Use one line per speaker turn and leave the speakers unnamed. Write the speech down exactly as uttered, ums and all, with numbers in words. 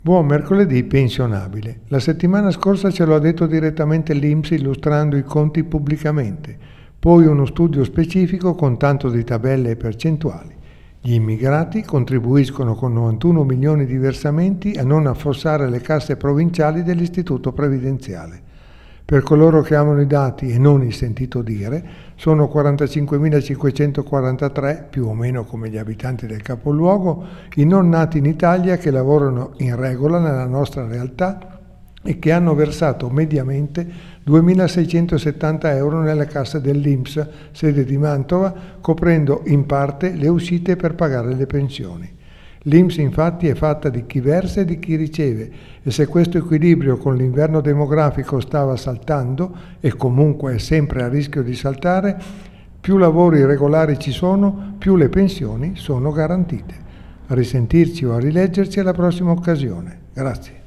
Buon mercoledì pensionabile. La settimana scorsa ce lo ha detto direttamente l'I N P S illustrando i conti pubblicamente, poi uno studio specifico con tanto di tabelle e percentuali. Gli immigrati contribuiscono con novantuno milioni di versamenti a non affossare le casse provinciali dell'Istituto Previdenziale. Per coloro che amano i dati e non il sentito dire, sono quarantacinquemilacinquecentoquarantatré, più o meno come gli abitanti del capoluogo, i non nati in Italia che lavorano in regola nella nostra realtà e che hanno versato mediamente duemilaseicentosettanta euro nelle casse dell'I N P S, sede di Mantova, coprendo in parte le uscite per pagare le pensioni. L'I N P S infatti è fatta di chi versa e di chi riceve e se questo equilibrio con l'inverno demografico stava saltando e comunque è sempre a rischio di saltare, più lavori regolari ci sono, più le pensioni sono garantite. A risentirci o a rileggerci alla prossima occasione. Grazie.